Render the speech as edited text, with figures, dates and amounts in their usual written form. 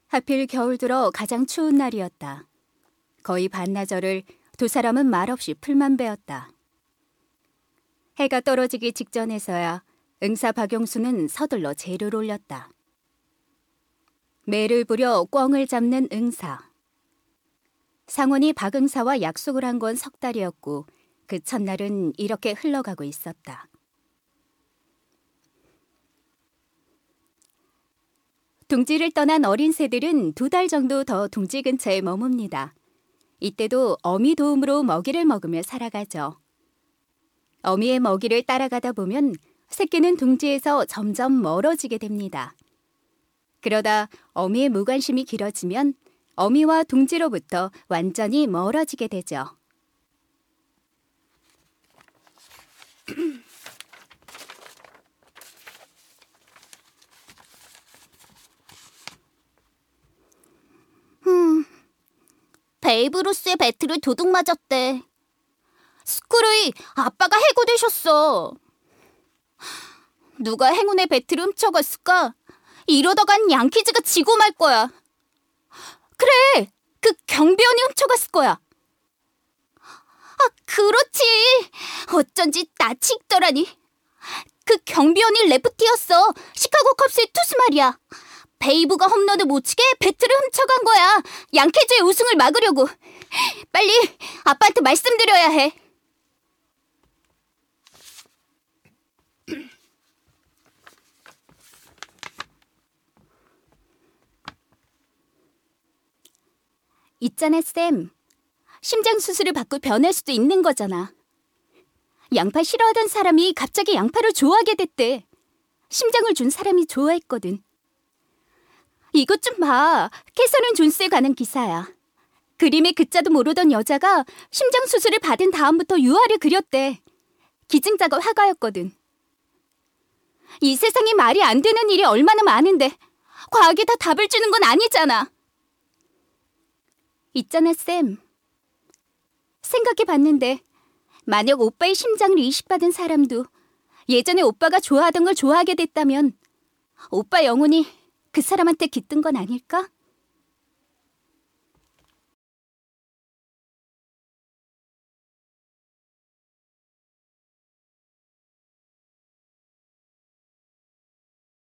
하필 겨울 들어 가장 추운 날이었다. 거의 반나절을 두 사람은 말없이 풀만 베었다. 해가 떨어지기 직전에서야 응사 박용수는 서둘러 재료를 올렸다. 매를 부려 꿩을 잡는 응사. 상원이 박응사와 약속을 한 건 석 달이었고 그 첫날은 이렇게 흘러가고 있었다. 둥지를 떠난 어린 새들은 2달 정도 더 둥지 근처에 머뭅니다. 이때도 어미 도움으로 먹이를 먹으며 살아가죠. 어미의 먹이를 따라가다 보면 새끼는 둥지에서 점점 멀어지게 됩니다. 그러다 어미의 무관심이 길어지면 어미와 둥지로부터 완전히 멀어지게 되죠. 베이브루스의 배트를 도둑 맞았대. 스크루이, 아빠가 해고되셨어. 누가 행운의 배트를 훔쳐갔을까? 이러다간 양키즈가 지고 말 거야. 그래, 그 경비원이 훔쳐갔을 거야. 그렇지. 어쩐지 낯이 익더라니. 그 경비원이 레프티였어. 시카고 컵스의 투수 말이야. 베이브가 홈런을 못 치게 배트를 훔쳐간 거야. 양키즈의 우승을 막으려고. 빨리 아빠한테 말씀드려야 해. 있잖아, 쌤. 심장 수술을 받고 변할 수도 있는 거잖아. 양파 싫어하던 사람이 갑자기 양파를 좋아하게 됐대. 심장을 준 사람이 좋아했거든. 이것 좀 봐. 캐서린 존스에 관한 기사야. 그림의 글자도 모르던 여자가 심장 수술을 받은 다음부터 유화를 그렸대. 기증자가 화가였거든. 이 세상에 말이 안 되는 일이 얼마나 많은데 과학이 다 답을 주는 건 아니잖아. 있잖아, 쌤. 생각해봤는데 만약 오빠의 심장을 이식받은 사람도 예전에 오빠가 좋아하던 걸 좋아하게 됐다면 오빠 영혼이 그 사람한테 깃든 건 아닐까?